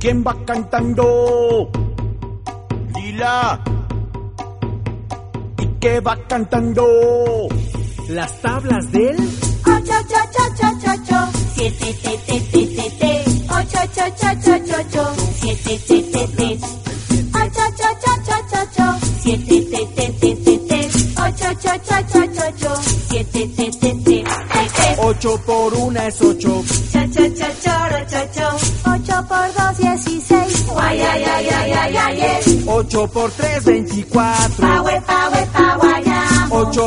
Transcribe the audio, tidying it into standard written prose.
¿Quién va cantando? Lila. ¿Y qué va cantando? Las tablas del 8, 8, 8, 8, 8. 7, te, te, te, te, te. 8, 8, 8, 8, 8. 7, te, te, te. 8, 8, 8, 8, 8. 7, te, te, te, te, te. 8, 8, 8, 8, 8. 7, te, te, te, te, te. 8 por 1 es 8. Cha, cha, cha, choro, cho, cho. 8 por 2, 16. Guay, ay, ay, ay, ay, ay, ay. 8 por 3, 24. Pa, we, pa, we, pa, guayamo. 8